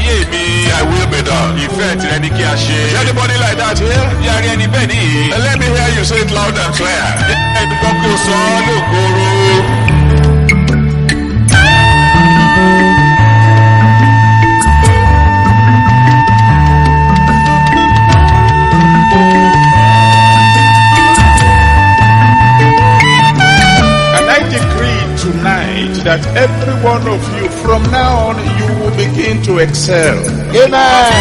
ayé mi. Thy will be done. Ìfẹ́ tirẹ̀ ni kí a ṣe. Is anybody like that here? Bí a rí ẹni bẹ́ẹ̀ nìyí. And let me hear you say it loud and clear. Ẹnìkan kí o sọ ọ́ lóògóoró. That every one of you from now on you will begin to excel. Amen.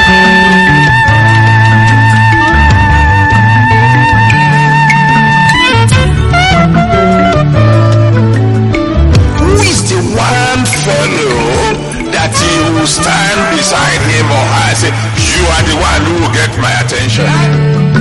Who is the one fellow that you will stand beside him or her and say, you are the one who will get my attention?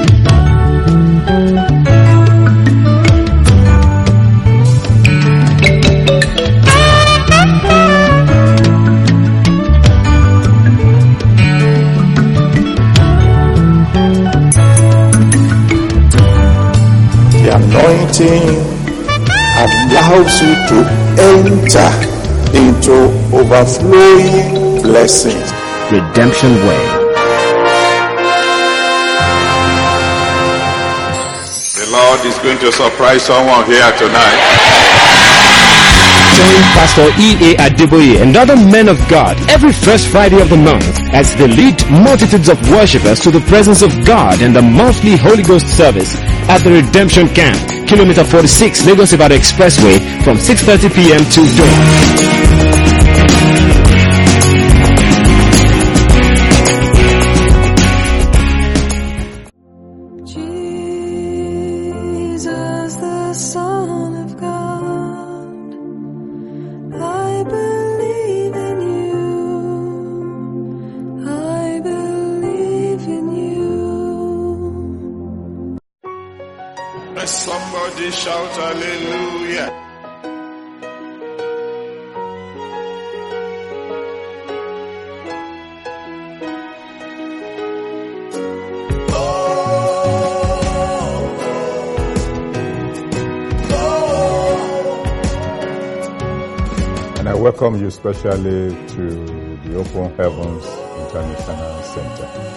Anointing allows you to enter into overflowing blessings. Redemption Way. The Lord is going to surprise someone here tonight. Join Pastor E.A. Adeboye and other men of God every first Friday of the month as they lead multitudes of worshippers to the presence of God in the monthly Holy Ghost service at the Redemption Camp, Kilometer 46, Lagos Ibadan Expressway, from 6:30 p.m. to dawn. Somebody shout hallelujah. And I welcome you specially to the Open Heavens International Center.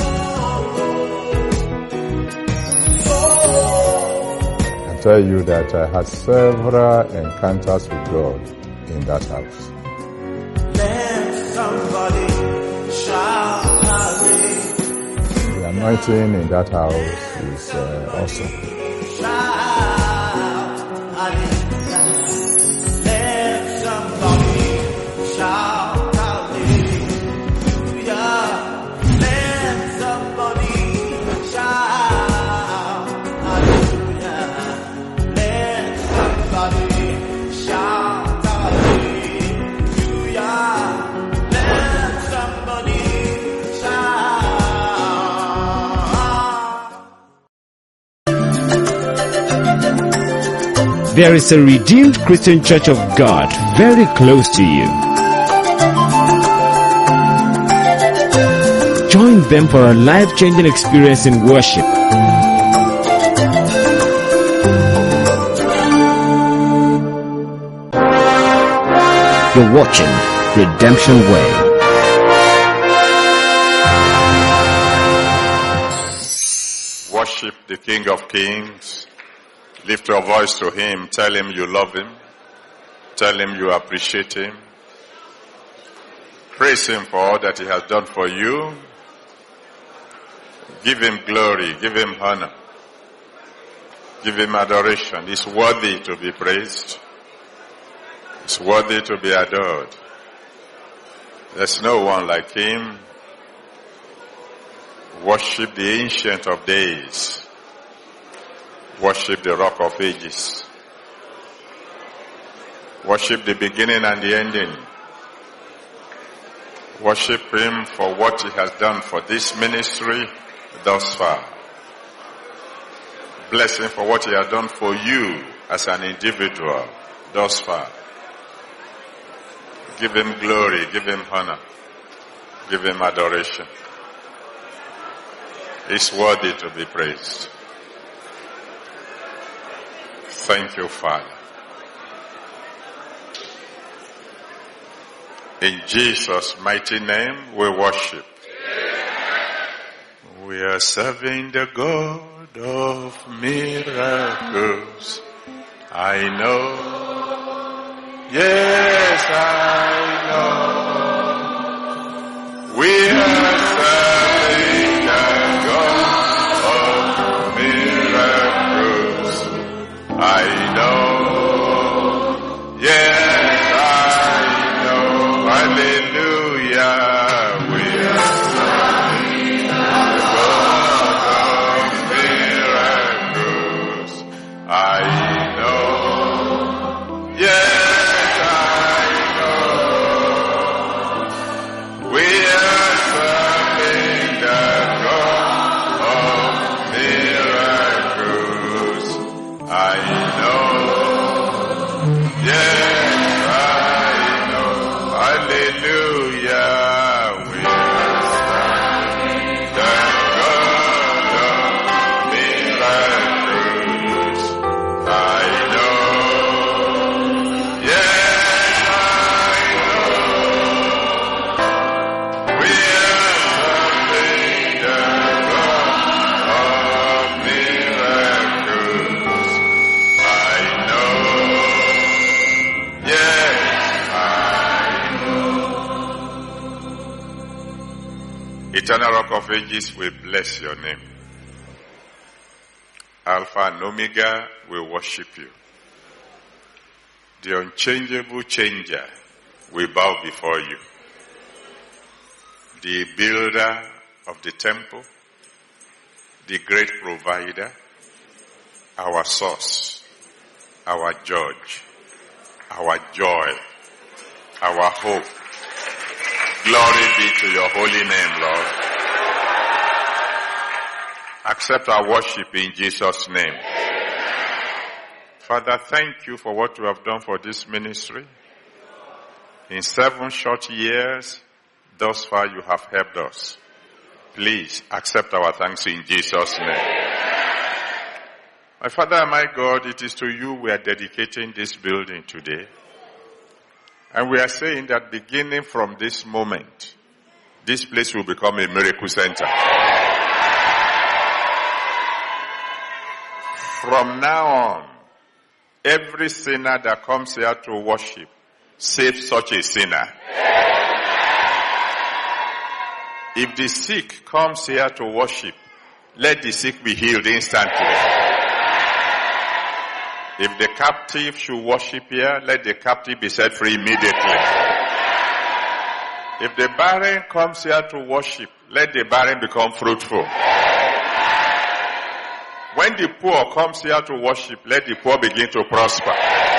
Tell you that I had several encounters with God in that house. Let somebody shout hallelujah. The anointing in that house is awesome. Shout hallelujah. Let somebody shout hallelujah. Let somebody shout hallelujah. There is a Redeemed Christian Church of God very close to you. Join them for a life-changing experience in worship. You're watching Redemption Way. Worship the King of Kings. Lift your voice to him. Tell him you love him. Tell him you appreciate him. Praise him for all that he has done for you. Give him glory. Give him honor. Give him adoration. He's worthy to be praised. He's worthy to be adored. There's no one like him. Worship the Ancient of Days. Worship the Rock of Ages. Worship the beginning and the ending. Worship him for what he has done for this ministry thus far. Bless him for what he has done for you as an individual thus far. Give him glory, give him honor, give him adoration. He's worthy to be praised. Thank you, Father. In Jesus' mighty name we worship. We are serving the God of miracles. I know. Yes, I know. We are serving the God of miracles. I know. Yes, I know. Hallelujah. We are serving the God of miracles. I know. Yes. Eternal Rock of Ages, we bless your name. Alpha and Omega, we worship you. The unchangeable changer, we bow before you. The builder of the temple, the great provider, our source, our judge, our joy, our hope. Glory be to your holy name, Lord. Accept our worship in Jesus' name. Father, thank you for what you have done for this ministry. In 7 short years, thus far you have helped us. Please accept our thanks in Jesus' name. My Father and my God, it is to you we are dedicating this building today. And we are saying that beginning from this moment, this place will become a miracle center. From now on, every sinner that comes here to worship, save such a sinner. If the sick comes here to worship, let the sick be healed instantly. If the captive should worship here, let the captive be set free immediately. If the barren comes here to worship, let the barren become fruitful. When the poor comes here to worship, let the poor begin to prosper.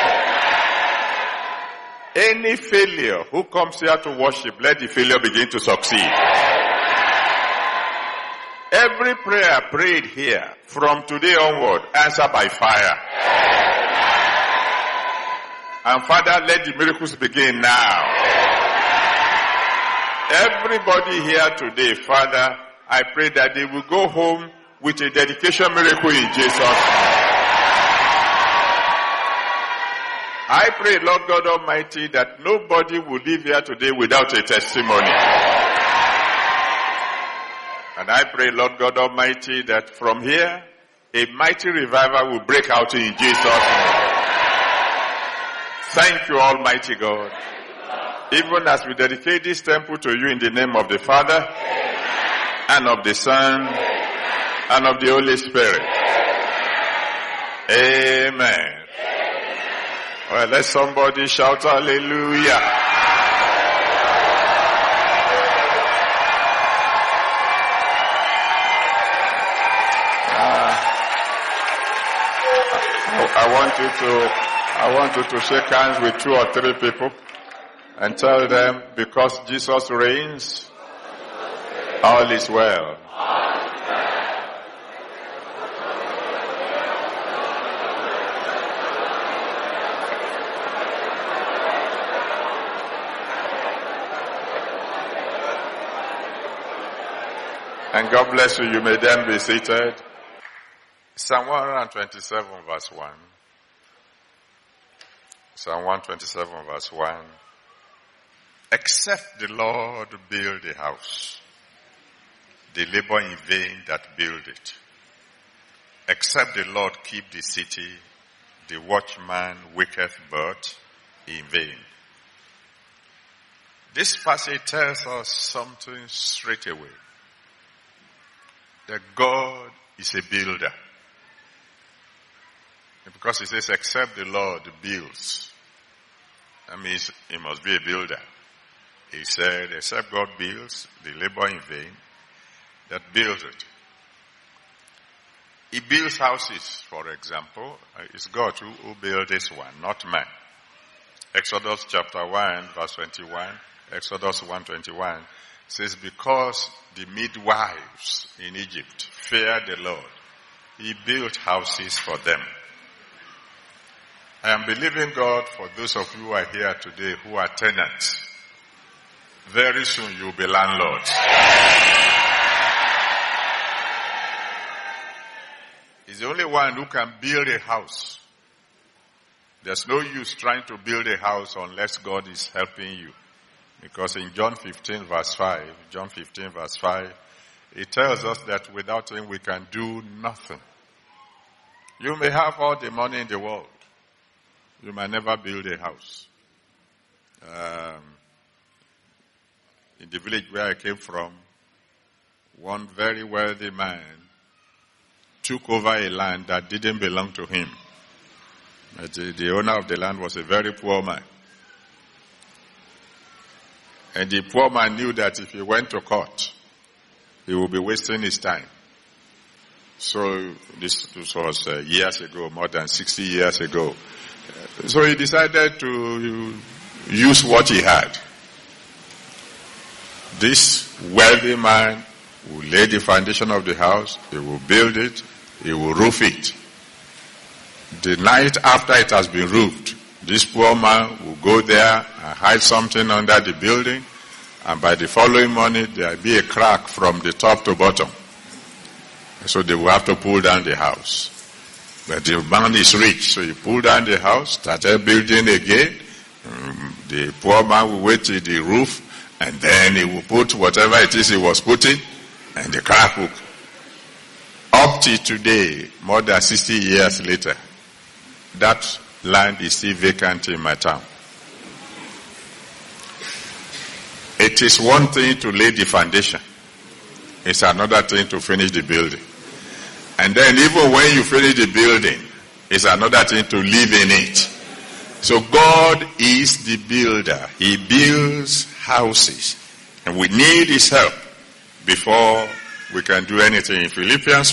Any failure who comes here to worship, let the failure begin to succeed. Every prayer prayed here from today onward, answer by fire. And Father, let the miracles begin now. Everybody here today, Father, I pray that they will go home with a dedication miracle in Jesus' name. I pray, Lord God Almighty, that nobody will leave here today without a testimony. And I pray, Lord God Almighty, that from here, a mighty revival will break out in Jesus' name. Thank you, Almighty God. Even as we dedicate this temple to you in the name of the Father, and of the Son, and of the Holy Spirit. Amen. Well, let somebody shout hallelujah. I want you to shake hands with 2 or 3 people and tell them, because Jesus reigns, all is well. And God bless you. You may then be seated. Psalm 127 verse 1. Psalm 127 verse 1. Except the Lord build a house, they labor in vain that build it. Except the Lord keep the city, the watchman waketh but in vain. This passage tells us something straight away. That God is a builder. Because it says, except the Lord builds. That means he must be a builder. He said, except God builds, they labor in vain that builds it. He builds houses, for example. It's God who built this one, not man. Exodus chapter 1, verse 21, Exodus 1:21 says, because the midwives in Egypt feared the Lord, he built houses for them. I am believing God for those of you who are here today who are tenants. Very soon you'll be landlords. He's the only one who can build a house. There's no use trying to build a house unless God is helping you. Because in John 15 verse 5, it tells us that without him we can do nothing. You may have all the money in the world. You might never build a house. In the village where I came from, one very wealthy man took over a land that didn't belong to him. The owner of the land was a very poor man. And the poor man knew that if he went to court, he would be wasting his time. So this was years ago, more than 60 years ago. So he decided to use what he had. This wealthy man will lay the foundation of the house, he will build it, he will roof it. The night after it has been roofed, this poor man will go there and hide something under the building, and by the following morning there will be a crack from the top to bottom. So they will have to pull down the house. But the man is rich, so he pulled down the house, started building again. The poor man will wait till the roof, and then he will put whatever it is he was putting, and the crack will. Up to today, more than 60 years later, that land is still vacant in my town. It is one thing to lay the foundation. It's another thing to finish the building. And then even when you finish the building, it's another thing to live in it. So God is the builder. He builds houses. And we need his help before we can do anything. In Philippians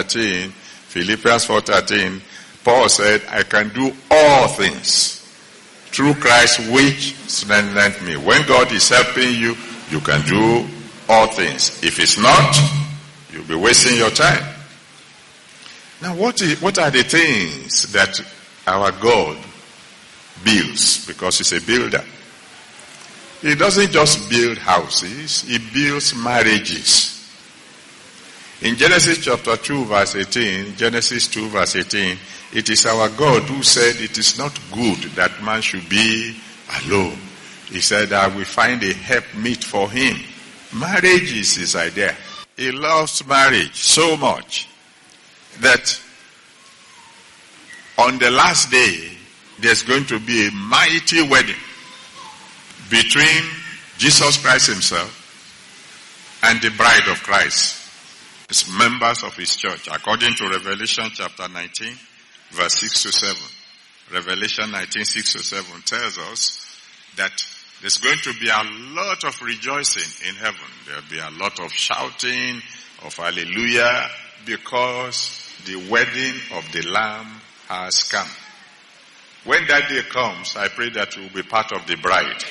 4:13, Paul said, I can do all things through Christ which strengthened me. When God is helping you, you can do all things. If it's not, you'll be wasting your time. Now what are the things that our God builds? Because he's a builder. He doesn't just build houses, he builds marriages. In Genesis chapter 2 verse 18, Genesis 2 verse 18, it is our God who said it is not good that man should be alone. He said, I will find a helpmeet for him. Marriage is his idea. He loves marriage so much that on the last day, there's going to be a mighty wedding between Jesus Christ himself and the bride of Christ. As members of his church, according to Revelation chapter 19, verse 6 to 7. Revelation 19, 6 to 7 tells us that there's going to be a lot of rejoicing in heaven. There'll be a lot of shouting of hallelujah because the wedding of the Lamb has come. When that day comes, I pray that you will be part of the bride.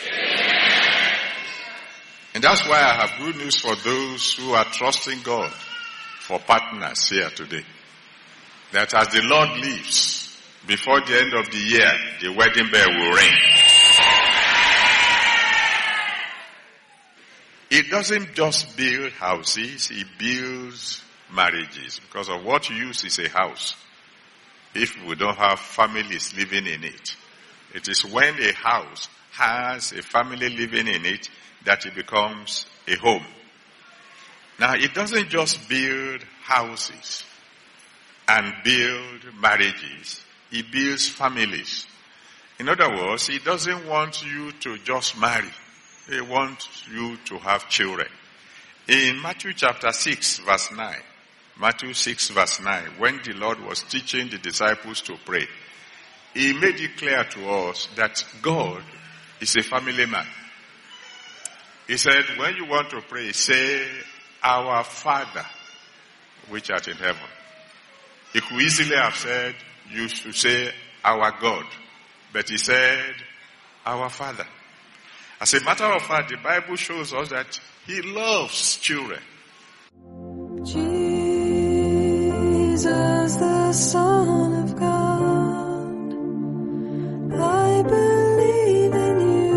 And that's why I have good news for those who are trusting God for partners here today. That as the Lord lives, before the end of the year, the wedding bell will ring. He doesn't just build houses, he builds marriages. Because of what use is a house. If we don't have families living in it. It is when a house has a family living in it that it becomes a home. Now, it doesn't just build houses and build marriages. It builds families. In other words, he doesn't want you to just marry. He wants you to have children. In Matthew chapter 6, verse 9, Matthew 6, verse 9, when the Lord was teaching the disciples to pray, he made it clear to us that God is a family man. He said, when you want to pray, say, Our Father, which art in heaven. He could easily have said, you should say, Our God. But he said, Our Father. As a matter of fact, the Bible shows us that he loves children. Jesus, the Son of God, I believe in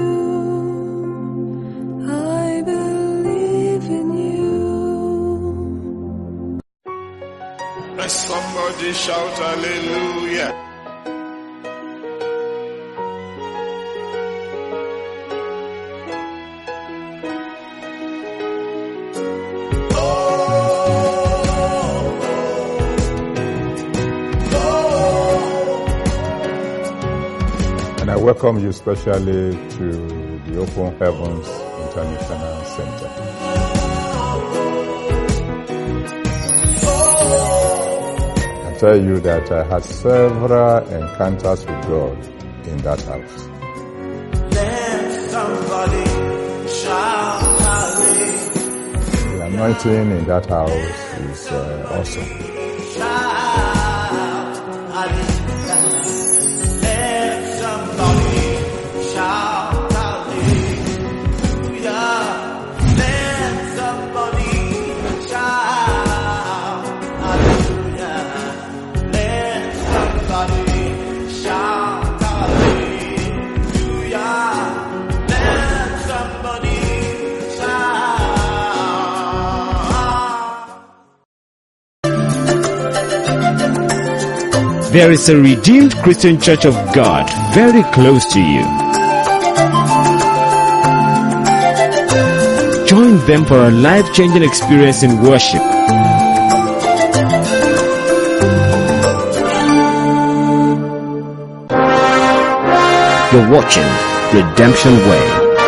you. I believe in you. Let somebody shout hallelujah. I welcome you specially to the Open Heavens International Center. I tell you that I had several encounters with God in that house. Let somebody shout hallelujah. The anointing in that house is awesome. Shout hallelujah. Shout hallelujah. Let somebody shout hallelujah. Let somebody shout hallelujah. Let somebody shout. There is a Redeemed Christian Church of God very close to you. Join them for a life-changing experience in worship. You're watching Redemption Way.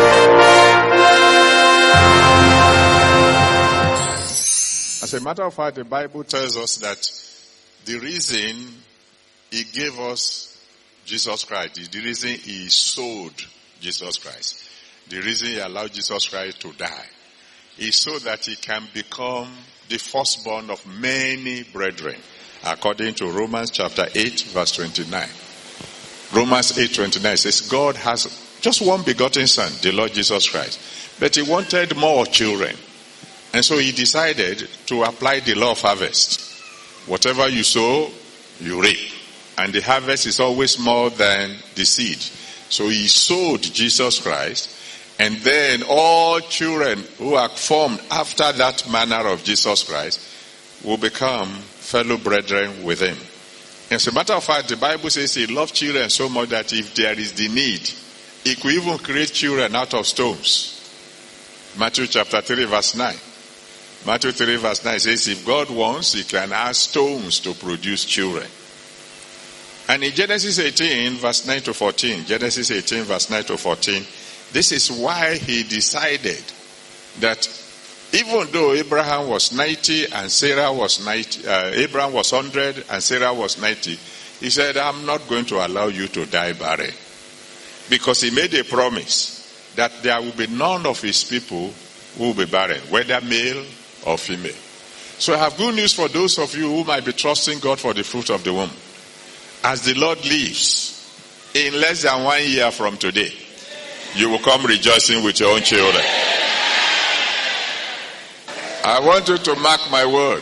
As a matter of fact, the Bible tells us that the reason he gave us Jesus Christ, the reason he sold Jesus Christ, the reason he allowed Jesus Christ to die, is so that he can become the firstborn of many brethren, according to Romans chapter 8, verse 29. Romans 8:29 says, God has just one begotten son, the Lord Jesus Christ, but he wanted more children. And so he decided to apply the law of harvest. Whatever you sow, you reap. And the harvest is always more than the seed. So he sowed Jesus Christ. And then all children who are formed after that manner of Jesus Christ will become fellow brethren with him. As a matter of fact, the Bible says he loved children so much that if there is the need, he could even create children out of stones. Matthew chapter 3 verse 9. Matthew 3 verse 9 says, if God wants, he can ask stones to produce children. And in Genesis 18 verse 9 to 14, Genesis 18 verse 9 to 14, this is why he decided that even though Abraham was 90 and Sarah was 90, Abraham was 100 and Sarah was 90, he said, I'm not going to allow you to die barren. Because he made a promise that there will be none of his people who will be barren, whether male or female. So I have good news for those of you who might be trusting God for the fruit of the womb. As the Lord lives, in less than 1 year from today, you will come rejoicing with your own children. I want you to mark my word.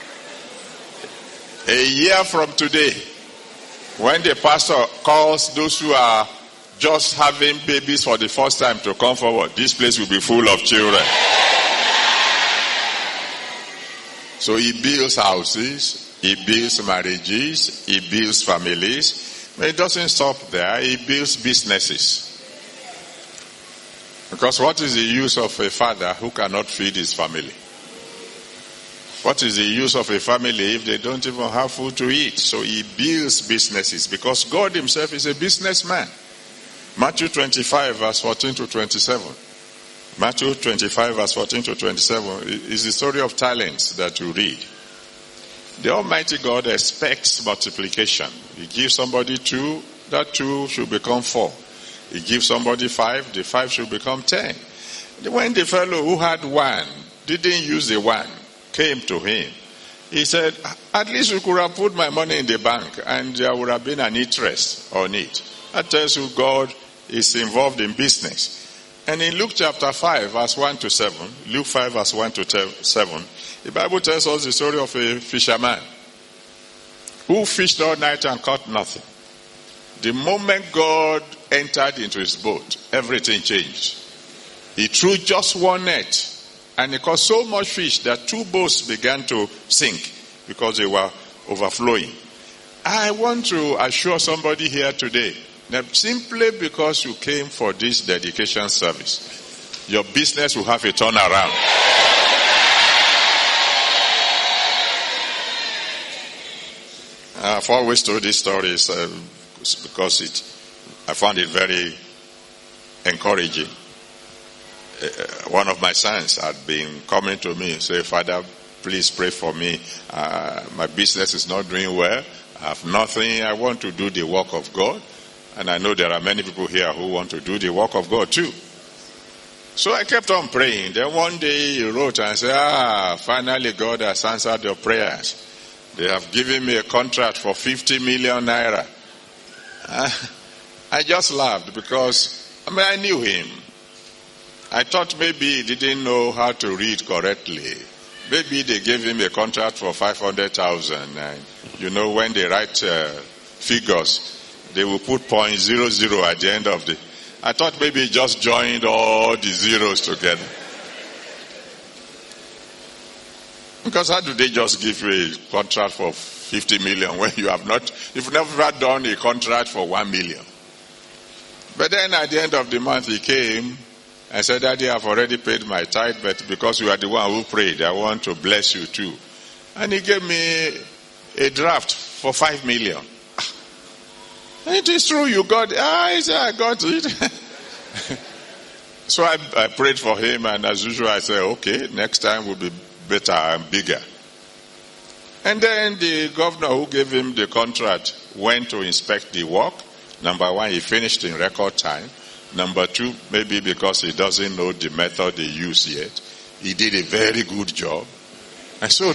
A year from today, when the pastor calls those who are just having babies for the first time to come forward, this place will be full of children. So he builds houses, he builds marriages, he builds families. But it doesn't stop there. He builds businesses. Because what is the use of a father who cannot feed his family? What is the use of a family if they don't even have food to eat? So he builds businesses because God himself is a businessman. Matthew 25 verse 14 to 27. Matthew 25 verse 14 to 27 is the story of talents that you read. The Almighty God expects multiplication. He gives somebody 2, that 2 should become 4. He gives somebody 5, the 5 should become 10. When the fellow who had 1 didn't use the 1, came to him, he said, at least you could have put my money in the bank and there would have been an interest on it. That tells you God is involved in business. And in Luke chapter 5 verse 1 to 7, Luke 5 verse 1 to 7, the Bible tells us the story of a fisherman who fished all night and caught nothing. The moment God entered into his boat, everything changed. He threw just one net and he caught so much fish that 2 boats began to sink because they were overflowing. I want to assure somebody here today that simply because you came for this dedication service, your business will have a turnaround. I've always told these stories because I found it very encouraging. One of my sons had been coming to me and say, Father, please pray for me. My business is not doing well. I have nothing. I want to do the work of God. And I know there are many people here who want to do the work of God too. So I kept on praying. Then one day he wrote and said, finally God has answered your prayers. They have given me a contract for 50 million naira. I just laughed because, I knew him. I thought maybe he didn't know how to read correctly. Maybe they gave him a contract for 500,000. And, when they write figures, they will put 0.00 at the end of the... I thought maybe he just joined all the zeros together. Because how do they just give you a contract for 50 million when you've never done a contract for 1 million? But then at the end of the month he came and said, Daddy, I've already paid my tithe, but because you are the one who prayed, I want to bless you too. And he gave me a draft for 5 million. It is true, you got it. He said, I got it. So I prayed for him, and as usual I said, okay, next time will be better and bigger. And then the governor who gave him the contract went to inspect the work. Number 1, he finished in record time. Number 2, maybe because he doesn't know the method they use yet, he did a very good job. And so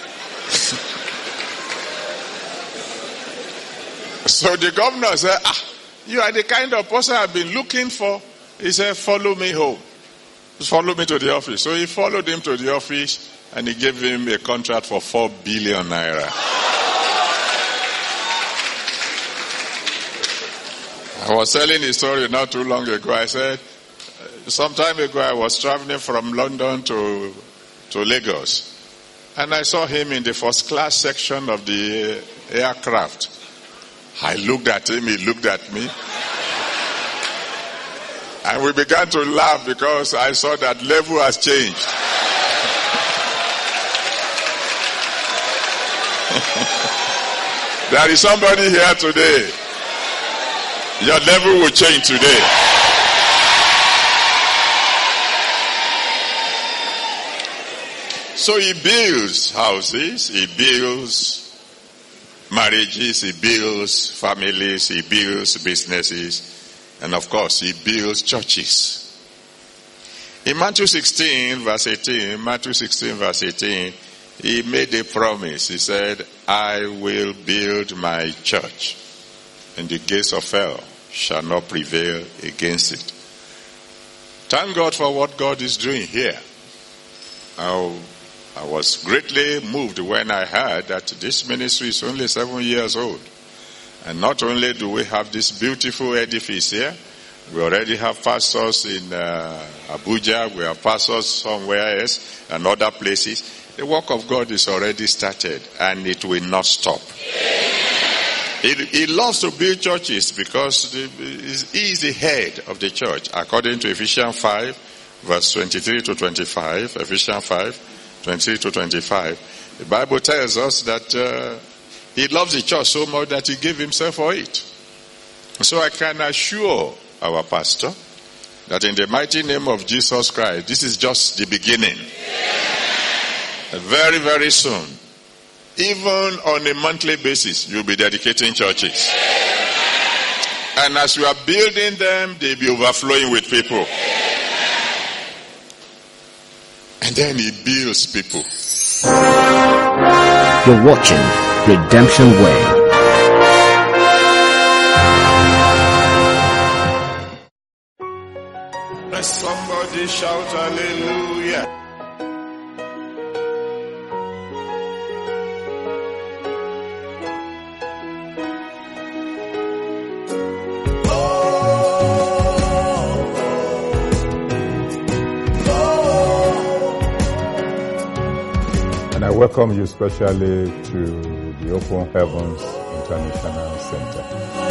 the governor said, you are the kind of person I've been looking for. He said, follow me home. Follow me to the office. So he followed him to the office and he gave him a contract for 4 billion naira. I was telling a story not too long ago. I said, some time ago I was traveling from London to Lagos. And I saw him in the first class section of the aircraft. I looked at him, he looked at me. And we began to laugh because I saw that level has changed. There is somebody here today. Your level will change today. So he builds houses, he builds marriages, he builds families, he builds businesses, and of course he builds churches. In Matthew 16 verse 18, he made a promise. He said, I will build my church, and the gates of hell shall not prevail against it. Thank God for what God is doing here. I was greatly moved when I heard that this ministry is only 7 years old. And not only do we have this beautiful edifice here, we already have pastors in Abuja, we have pastors somewhere else and other places. The work of God is already started and it will not stop. He loves to build churches because he is the head of the church. According to Ephesians 5, verse 23 to 25, Ephesians 5, 23 to 25, the Bible tells us that he loves the church so much that he gave himself for it. So I can assure our pastor that in the mighty name of Jesus Christ, this is just the beginning. Very, very soon, even on a monthly basis, you'll be dedicating churches. And as you are building them, they'll be overflowing with people. And then he builds people. You're watching Redemption Way. Let somebody shout hallelujah. And I welcome you specially to the Open Heavens International Center.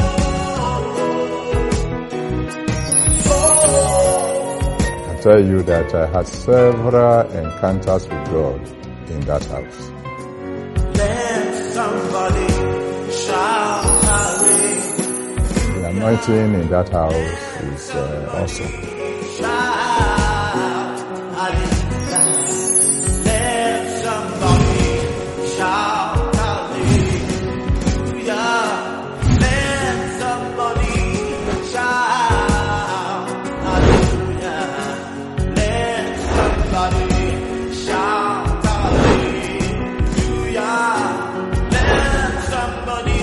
I tell you that I had several encounters with God in that house. Let somebody shout hallelujah. The anointing in that house is awesome. Shout hallelujah. Let somebody shout hallelujah. Let somebody shout hallelujah. Let somebody shout hallelujah. Let somebody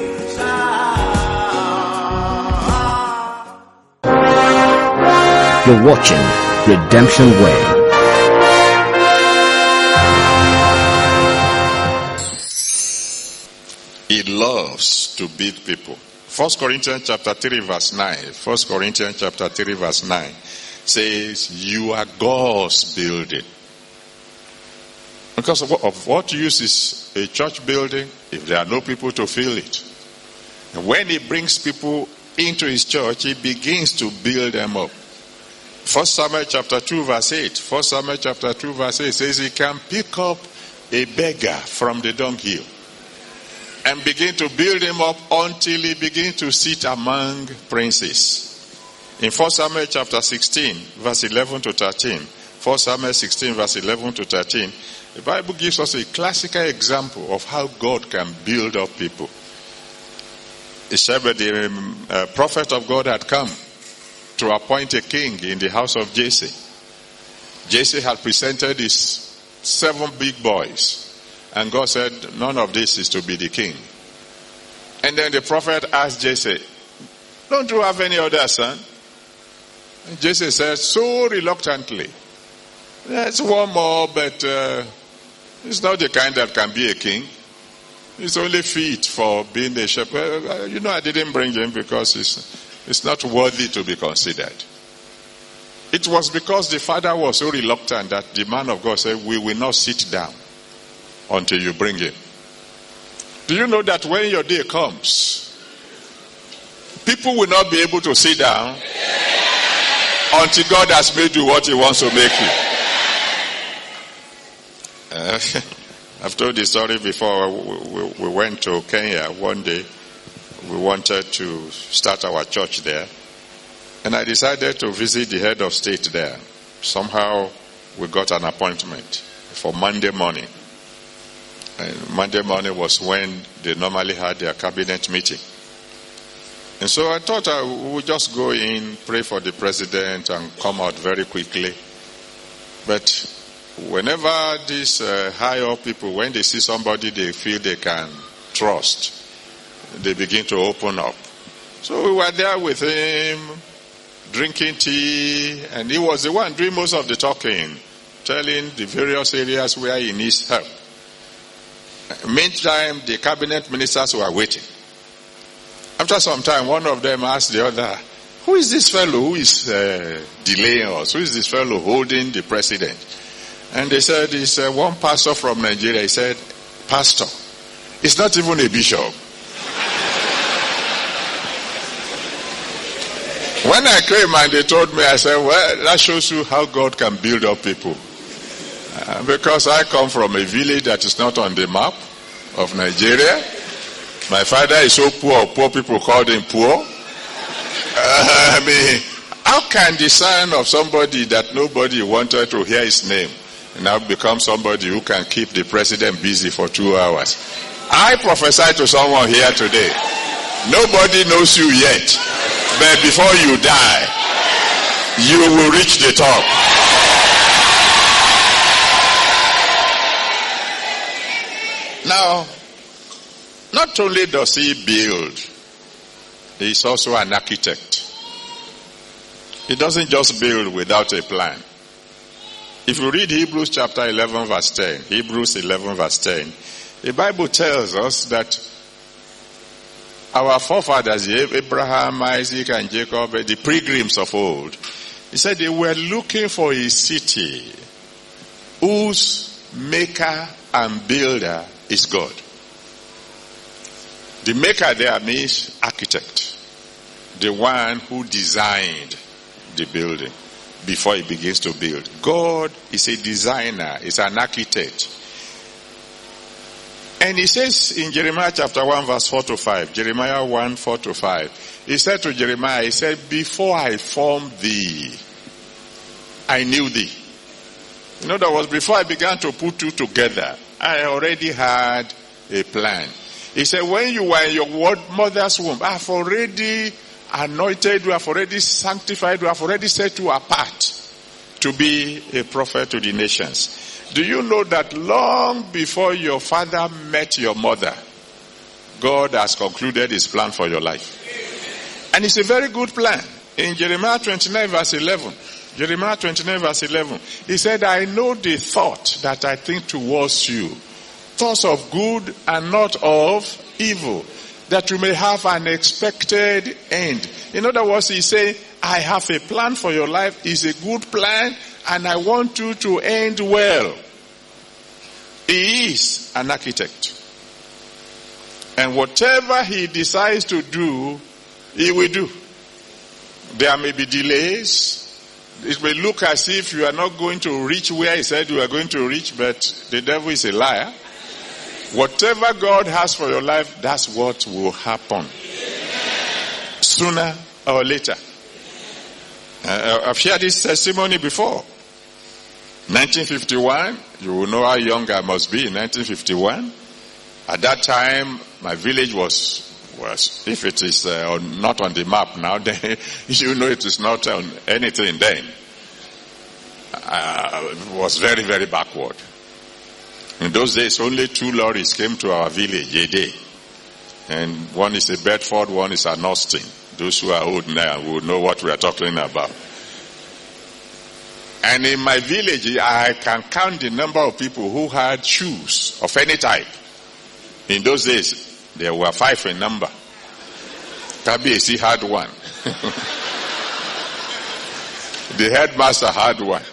shout. You're watching Redemption Way. He loves to build people. 1 Corinthians chapter 3 verse 9. 1 Corinthians chapter 3 verse 9 says, you are God's building. Because of what use is a church building if there are no people to fill it? And when he brings people into his church, he begins to build them up. 1 Samuel chapter 2 verse 8. 1 Samuel chapter 2 verse 8 says he can pick up a beggar from the dunghill and begin to build him up until he begins to sit among princes. In 1 Samuel chapter 16 verse 11 to 13, 1 Samuel 16 verse 11 to 13, the Bible gives us a classical example of how God can build up people. It said that the prophet of God had come to appoint a king in the house of Jesse. Jesse had presented his 7 big boys. And God said, none of this is to be the king. And then the prophet asked Jesse, don't you have any other son? And Jesse said, so reluctantly, there's one more, but it's not the kind that can be a king. It's only fit for being a shepherd. I didn't bring him because it's not worthy to be considered. It was because the father was so reluctant that the man of God said, we will not sit down until you bring him. Do you know that when your day comes, people will not be able to sit down until God has made you what he wants to make you? I've told the story before. We went to Kenya one day. We wanted to start our church there. And I decided to visit the head of state there. Somehow we got an appointment for Monday morning. And Monday morning was when they normally had their cabinet meeting. And so I thought I would just go in, pray for the president and come out very quickly. But whenever these higher people, when they see somebody they feel they can trust, they begin to open up. So we were there with him, drinking tea, and he was the one doing most of the talking, telling the various areas where he needs help. Meantime, the cabinet ministers were waiting. After some time, one of them asked the other, who is this fellow who is delaying us? Who is this fellow holding the president? And they said, it's one pastor from Nigeria. He said, pastor, it's not even a bishop. When I came and they told me, I said, well, that shows you how God can build up people. Because I come from a village that is not on the map of Nigeria. My father is so poor people called him poor. How can the son of somebody that nobody wanted to hear his name now become somebody who can keep the president busy for 2 hours? I prophesy to someone here today. Nobody knows you yet. But before you die, you will reach the top. Now, not only does he build, he is also an architect. He doesn't just build without a plan. If you read Hebrews chapter 11 verse 10, Hebrews 11 verse 10, the Bible tells us that our forefathers, Abraham, Isaac, and Jacob, the pilgrims of old, he said they were looking for a city whose maker and builder is God. The maker there means architect, the one who designed the building before he begins to build. God is a designer, is an architect. And he says in Jeremiah chapter 1 verse 4 to 5, Jeremiah 1, 4 to 5, he said to Jeremiah, he said, before I formed thee, I knew thee. In other words, before I began to put two together, I already had a plan. He said, when you were in your mother's womb, I have already anointed you, I have already sanctified you, I have already set you apart to be a prophet to the nations. Do you know that long before your father met your mother, God has concluded his plan for your life? And it's a very good plan. In Jeremiah 29 verse 11, Jeremiah 29 verse 11, he said, I know the thought that I think towards you, thoughts of good and not of evil, that you may have an expected end. In other words, he said, I have a plan for your life. It's a good plan, and I want you to end well. He is an architect. And whatever he decides to do, he will do. There may be delays. It may look as if you are not going to reach where he said you are going to reach, but the devil is a liar. Whatever God has for your life, that's what will happen. Sooner or later. I've shared this testimony before. 1951, you will know how young I must be in 1951. At that time, my village was if it is not on the map now, then you know it is not on anything then. It was very, very backward. In those days, only 2 lorries came to our village a day. And one is a Bedford, one is an Austin. Those who are old now will know what we are talking about. And in my village, I can count the number of people who had shoes of any type. In those days, there were 5 in number. Kabiesi had one. The headmaster had one.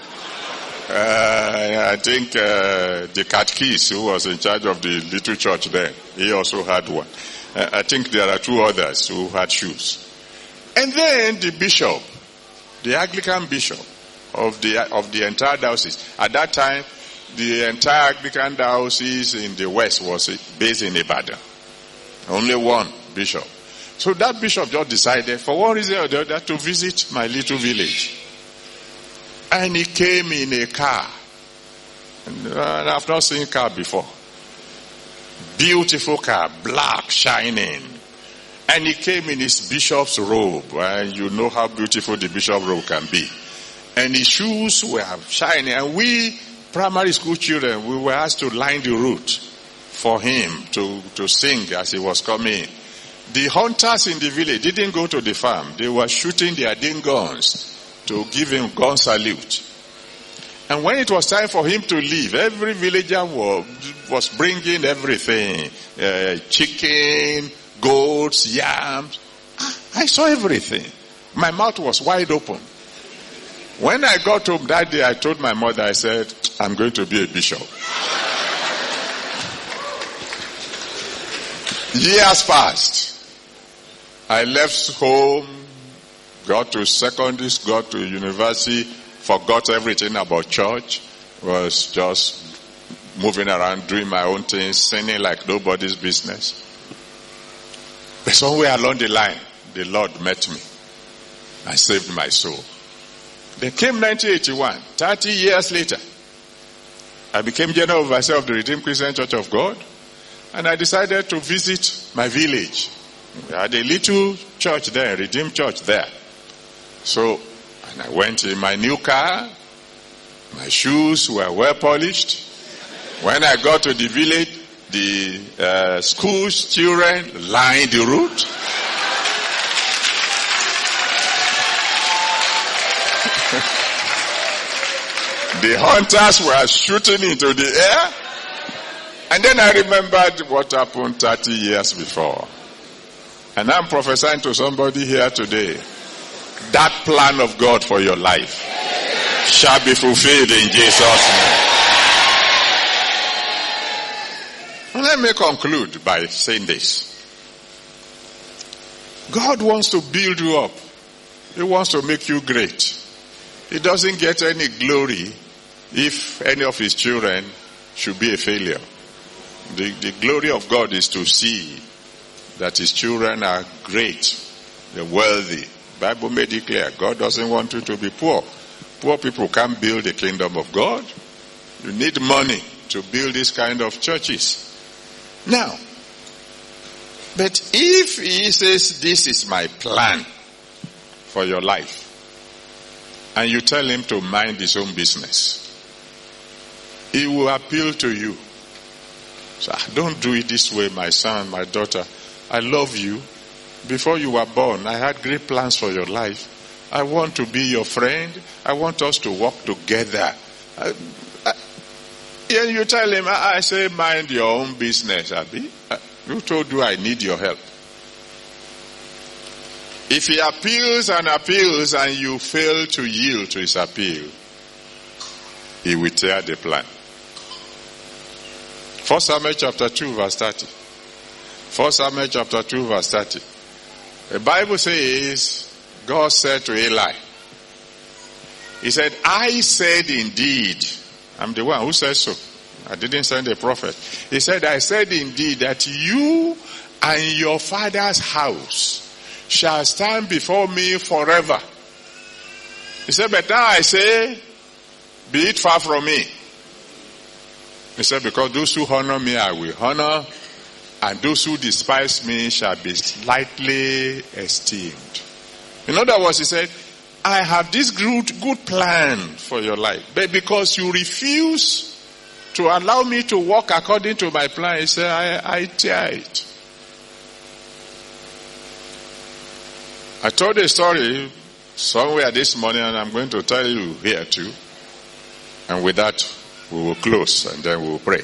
I think the catechist who was in charge of the little church then, he also had one. I think there are 2 others who had shoes. And then the bishop, the Anglican bishop of the entire diocese. At that time, the entire Anglican diocese in the west was based in Ibadan. Only one bishop. So that bishop just decided, for one reason or the other, to visit my little village. And he came in a car. And I've not seen a car before. Beautiful car, black, shining. And he came in his bishop's robe. And you know how beautiful the bishop's robe can be. And his shoes were shining. And we, primary school children, we were asked to line the route for him to sing as he was coming. The hunters in the village didn't go to the farm. They were shooting their ding guns to give him gun salute. And when it was time for him to leave, every villager was bringing everything. Chicken, goats, yams. I saw everything. My mouth was wide open. When I got home that day, I told my mother, I said, I'm going to be a bishop. Years passed. I left home got to secondary school, got to university, forgot everything about church, was just moving around, doing my own things, sinning like nobody's business. But somewhere along the line, the Lord met me and saved my soul. Then came 1981, 30 years later. I became General Overseer of the Redeemed Christian Church of God, and I decided to visit my village. We had a little church there, Redeemed Church there. So, and I went in my new car, my shoes were well polished. When I got to the village, the school children lined the route. The hunters were shooting into the air. And then I remembered what happened 30 years before. And I'm prophesying to somebody here today. That plan of God for your life shall be fulfilled in Jesus' name. And let me conclude by saying this. God wants to build you up. He wants to make you great. He doesn't get any glory if any of his children should be a failure. The glory of God is to see that his children are great, they're wealthy. The Bible made it clear, God doesn't want you to be poor. Poor people can't build the kingdom of God. You need money to build this kind of churches. Now, but if he says, this is my plan for your life, and you tell him to mind his own business, he will appeal to you. So, don't do it this way, my son, my daughter. I love you. Before you were born, I had great plans for your life. I want to be your friend. I want us to work together. And you tell him, I say, mind your own business, Abi. Who told you I need your help? If he appeals and you fail to yield to his appeal, he will tear the plan. 1 Samuel chapter 2 verse 30. 1 Samuel chapter 2 verse 30. The Bible says, God said to Eli, he said, I said indeed, I'm the one who says so. I didn't send a prophet. He said, I said indeed that you and your father's house shall stand before me forever. He said, but now I say, be it far from me. He said, because those who honor me I will honor, and those who despise me shall be slightly esteemed. In other words, he said, I have this good plan for your life. But because you refuse to allow me to walk according to my plan, he said, I tear it. I told a story somewhere this morning, and I'm going to tell you here too. And with that, we will close and then we will pray.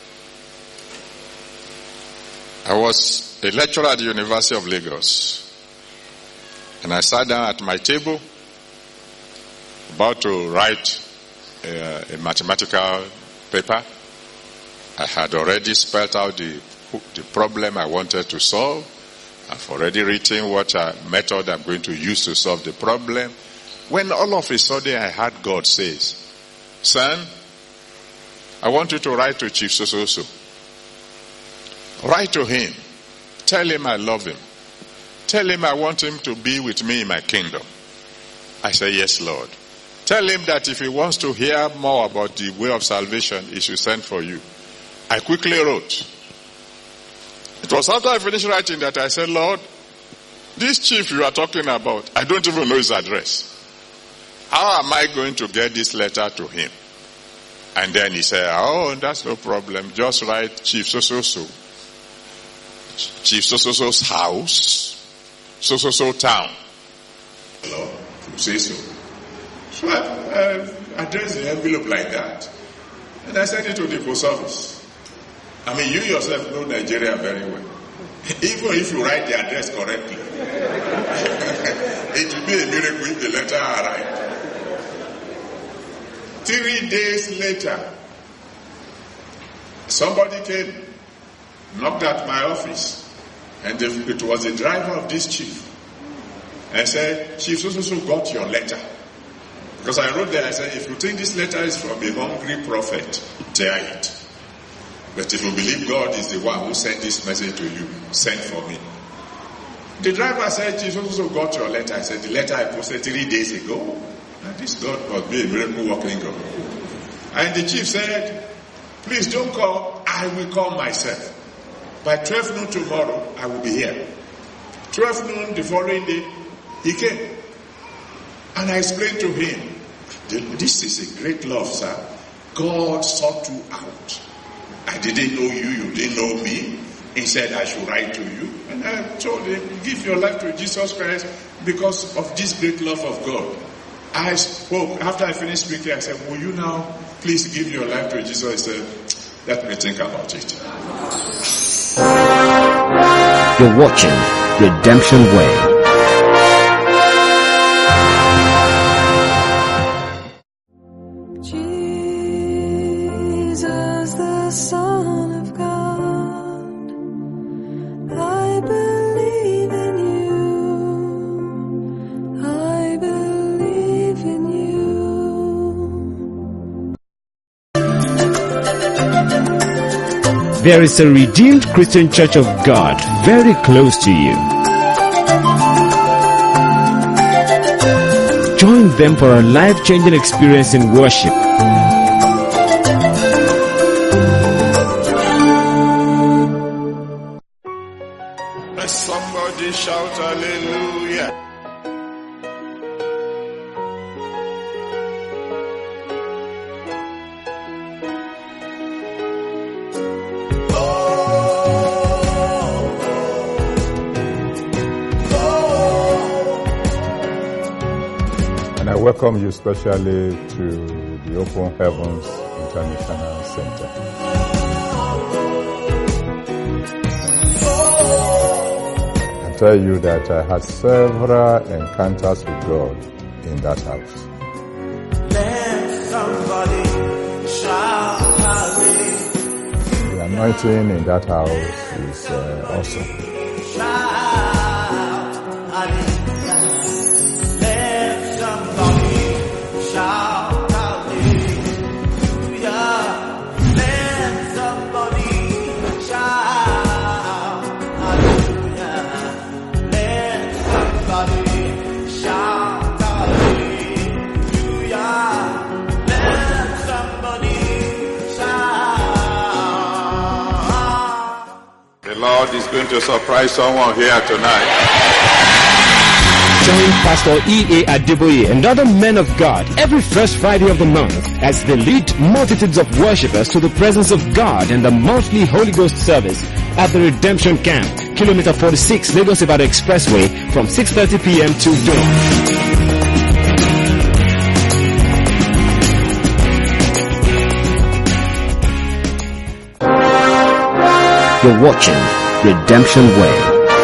I was a lecturer at the University of Lagos. And I sat down at my table, about to write a mathematical paper. I had already spelled out the problem I wanted to solve. I've already written what method I'm going to use to solve the problem. When all of a sudden I heard God says, son, I want you to write to Chief so-so-so. Write to him. Tell him I love him. Tell him I want him to be with me in my kingdom. I say, yes, Lord. Tell him that if he wants to hear more about the way of salvation, he should send for you. I quickly wrote. It was after I finished writing that I said, Lord, this chief you are talking about, I don't even know his address. How am I going to get this letter to him? And then he said, oh, that's no problem. Just write Chief so-so-so. Chief so-so-so's house, so-so-so town. Lord, you say so. So I addressed the envelope like that. And I sent it to the post office. I mean, you yourself know Nigeria very well. Even if you write the address correctly, it will be a miracle if the letter arrived. 3 days later, somebody came, knocked at my office, and it was the driver of this chief. and said, Chief so got your letter. Because I wrote there, I said, if you think this letter is from a hungry prophet, tear it. But if you believe God is the one who sent this message to you, send for me. The driver said, Chief so got your letter. I said, the letter I posted 3 days ago. And this God must be a miracle working God. And the chief said, please don't call, I will call myself. By 12 noon tomorrow, I will be here. 12 noon the following day, he came. And I explained to him, this is a great love, sir. God sought you out. I didn't know you, you didn't know me. He said I should write to you. And I told him, give your life to Jesus Christ because of this great love of God. I spoke, after I finished speaking, I said, will you now please give your life to Jesus? He said, let me think about it. You're watching Redemption Way. Jesus, the Son of God, I believe in you. I believe in you. There is a redeemed Christian Church of God very close to you. Join them for a life-changing experience in worship. Let somebody shout hallelujah. And I welcome you specially to the Open Heavens International Center. I tell you that I had several encounters with God in that house. Let somebody shout hallelujah. The anointing in that house is awesome. Shout hallelujah. Let somebody shout hallelujah. Let somebody shout hallelujah. Let somebody shout hallelujah. Let somebody shout. The Lord is going to surprise someone here tonight. Join Pastor E.A. Adeboye and other men of God every first Friday of the month as they lead multitudes of worshippers to the presence of God in the monthly Holy Ghost service at the Redemption Camp, Kilometer 46, Lagos Ibadan Expressway from 6:30 p.m. to dawn. You're watching Redemption Way.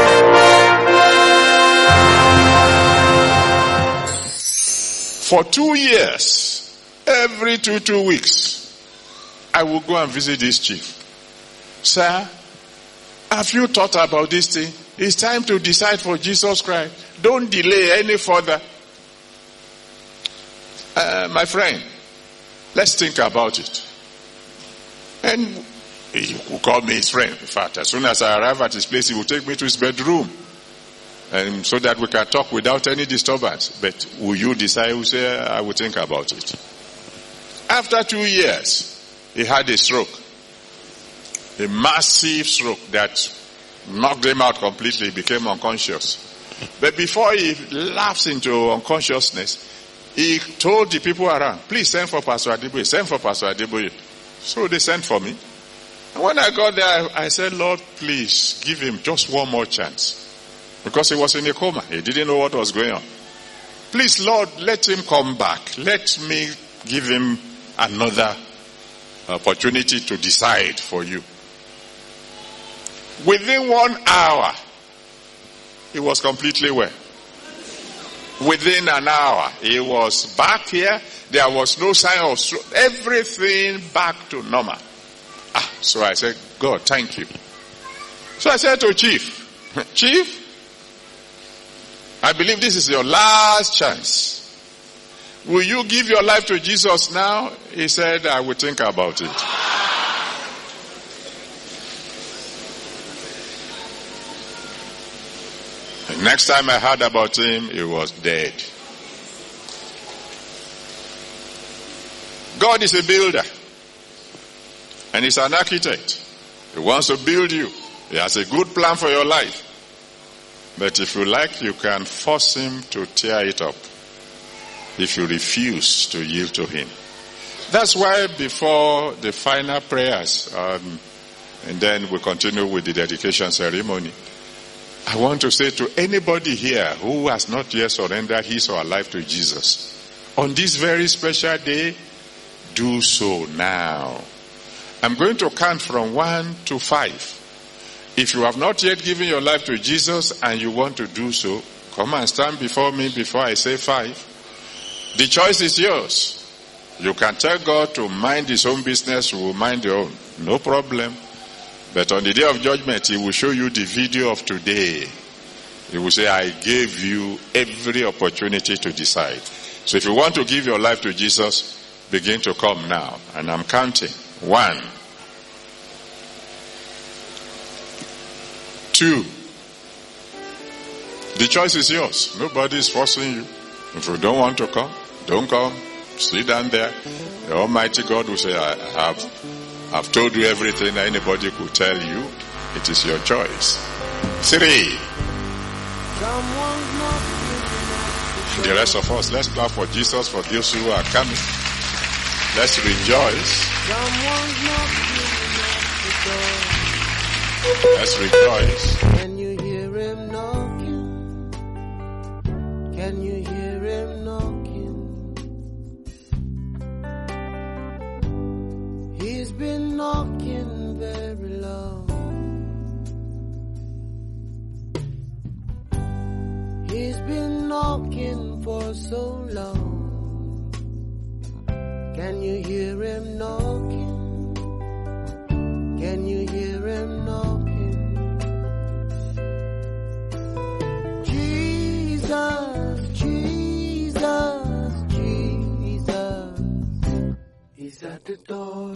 For 2 years, every two weeks, I will go and visit this chief. Sir, have you thought about this thing? It's time to decide for Jesus Christ. Don't delay any further. My friend, let's think about it. And he will call me his friend. In fact, as soon as I arrive at his place, he will take me to his bedroom. And so that we can talk without any disturbance. But will you decide? You say, I will think about it. After 2 years, he had a stroke. A massive stroke that knocked him out completely. He became unconscious. But before he lapsed into unconsciousness, he told the people around, please send for Pastor Adeboye. Send for Pastor Adeboye. So they sent for me. And when I got there, I said, Lord, please give him just one more chance. Because he was in a coma. He didn't know what was going on. Please, Lord, let him come back. Let me give him another opportunity to decide for you. Within 1 hour, he was completely well. Within an hour, he was back here. There was no sign of stroke. Everything back to normal. So I said, God, thank you. So I said to Chief, Chief, I believe this is your last chance. Will you give your life to Jesus now? He said, I will think about it. The next time I heard about him, he was dead. God is a builder. And he's an architect. He wants to build you. He has a good plan for your life. But if you like, you can force him to tear it up if you refuse to yield to him. That's why before the final prayers, and then we continue with the dedication ceremony, I want to say to anybody here who has not yet surrendered his or her life to Jesus, on this very special day, do so now. I'm going to count from 1 to 5. If you have not yet given your life to Jesus and you want to do so, come and stand before me before I say 5. The choice is yours. You can tell God to mind his own business, you will mind your own. No problem. But on the day of judgment, he will show you the video of today. He will say, I gave you every opportunity to decide. So if you want to give your life to Jesus, begin to come now. And I'm counting. 1, 2. The choice is yours. Nobody is forcing you. If you don't want to come, don't come. Sit down there. The Almighty God will say, I've told you everything anybody could tell you. It is your choice. 3. The rest of us, let's clap for Jesus, for those who are coming. Let's rejoice. Let's rejoice. Can you hear him knocking? Can you hear him knocking? He's been knocking very long. He's been knocking for so long. Can you hear him knocking? Can you hear him knocking? Jesus, Jesus, Jesus, he's at the door.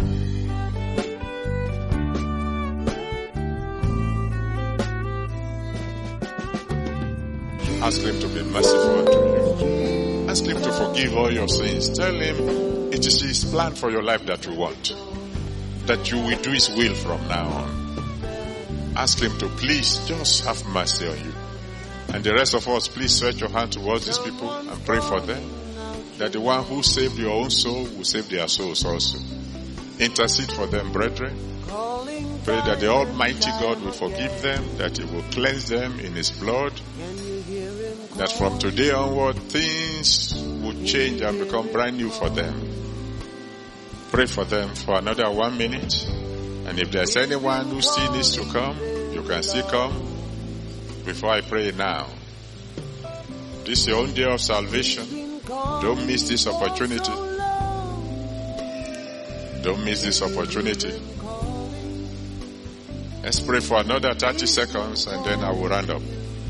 Ask him to be merciful unto you. Ask him to forgive all your sins. Tell him it is his plan for your life that you want. That you will do his will from now on. Ask him to please just have mercy on you. And the rest of us, please stretch your hand towards these people and pray for them. That the one who saved your own soul will save their souls also. Intercede for them, brethren. Pray that the Almighty God will forgive them, that he will cleanse them in his blood. That from today onward, things will change and become brand new for them. Pray for them for another 1 minute. And if there's anyone who still needs to come, you can still come before I pray now. This is your own day of salvation. Don't miss this opportunity. Don't miss this opportunity. Let's pray for another 30 seconds and then I will round up.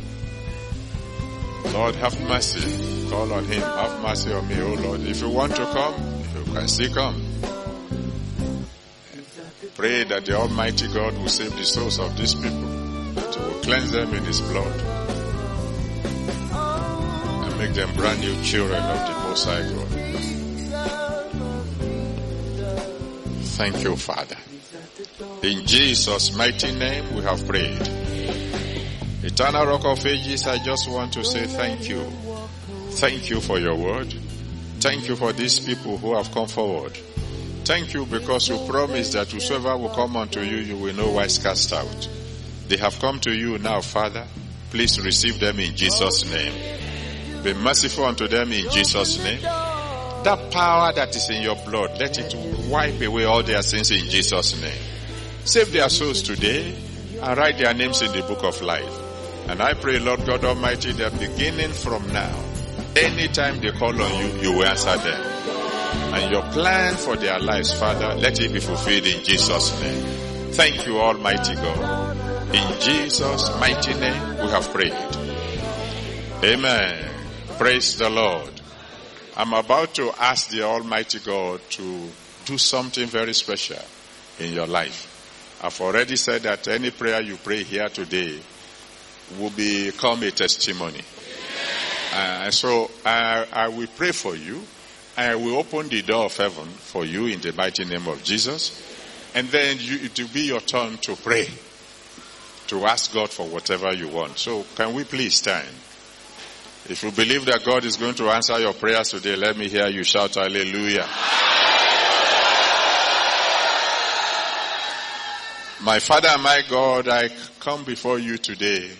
Lord, have mercy. Call on him. Have mercy on me, O Lord. If you want to come, you can still come. Pray that the Almighty God will save the souls of these people, that he will cleanse them in his blood, and make them brand new children of the Most High God. Thank you, Father. In Jesus' mighty name we have prayed. Eternal Rock of Ages, I just want to say thank you. Thank you for your word. Thank you for these people who have come forward. Thank you because you promised that whosoever will come unto you, you will no wise cast out. They have come to you now, Father. Please receive them in Jesus' name. Be merciful unto them in Jesus' name. That power that is in your blood, let it wipe away all their sins in Jesus' name. Save their souls today and write their names in the book of life. And I pray, Lord God Almighty, that beginning from now, anytime they call on you, you will answer them. And your plan for their lives, Father, let it be fulfilled in Jesus' name. Thank you, Almighty God. In Jesus' mighty name, we have prayed. Amen. Praise the Lord. I'm about to ask the Almighty God to do something very special in your life. I've already said that any prayer you pray here today will become a testimony. So I will pray for you. I will open the door of heaven for you in the mighty name of Jesus. And then it will be your turn to pray, to ask God for whatever you want. So can we please stand? If you believe that God is going to answer your prayers today, let me hear you shout hallelujah. My Father and my God, I come before you today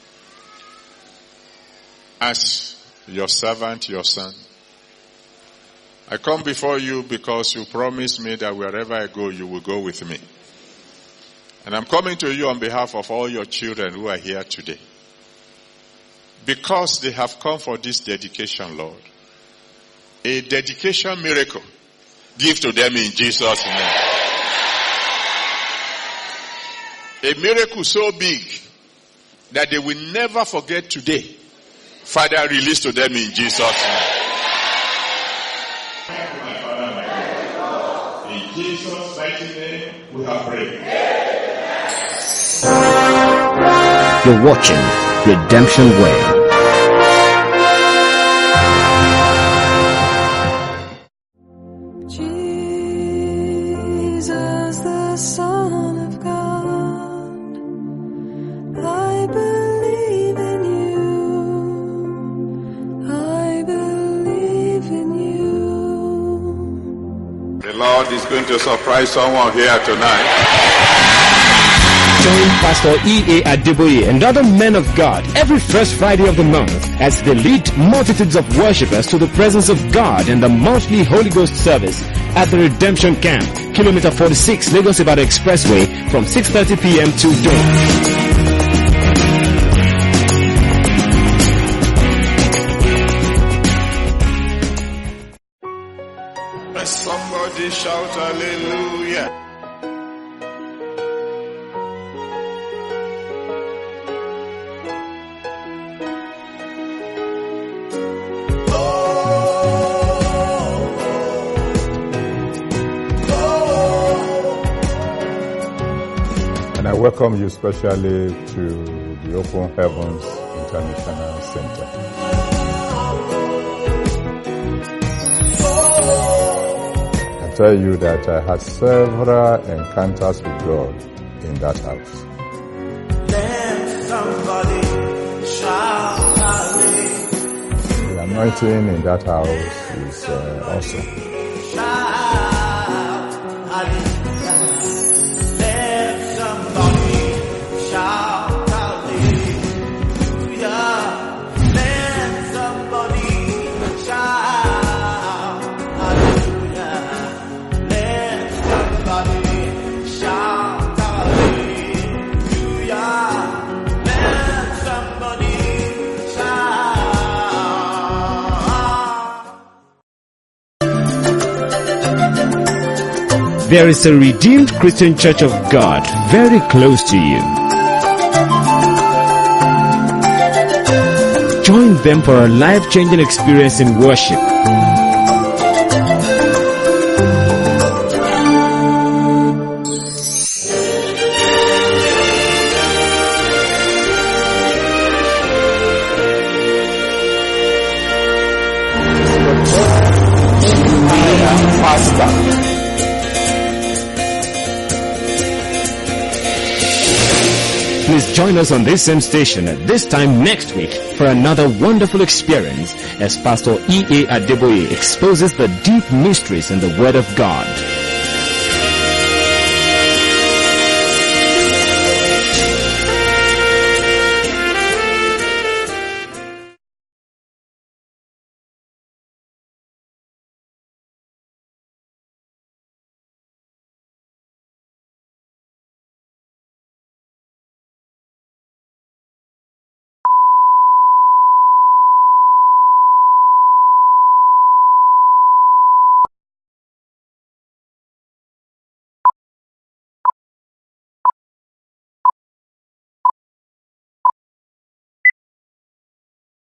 as your servant, your son. I come before you because you promised me that wherever I go, you will go with me. And I'm coming to you on behalf of all your children who are here today. Because they have come for this dedication, Lord. A dedication miracle. Give to them in Jesus' name. A miracle so big that they will never forget today. Father, release to them in Jesus' name. In Jesus' mighty name, we have prayed. You're watching Redemption Way. Jesus, the Son of God, I believe in you. I believe in you. The Lord is going to surprise someone here tonight. Join Pastor E.A. Adeboye and other men of God every first Friday of the month as they lead multitudes of worshippers to the presence of God in the monthly Holy Ghost service at the Redemption Camp, Kilometer 46, Lagos Ibadan Expressway from 6:30 p.m. to dawn. Somebody shout hallelujah. And I welcome you specially to the Open Heavens International Center. I tell you that I had several encounters with God in that house. Let somebody shout hallelujah. The anointing in that house is awesome. Shout hallelujah. Let somebody shout hallelujah. Let somebody shout hallelujah. Let somebody shout hallelujah. Let somebody shout. There is a Redeemed Christian Church of God very close to you. Join them for a life-changing experience in worship. Please join us on this same station at this time next week for another wonderful experience as Pastor E.A. Adeboye exposes the deep mysteries in the Word of God.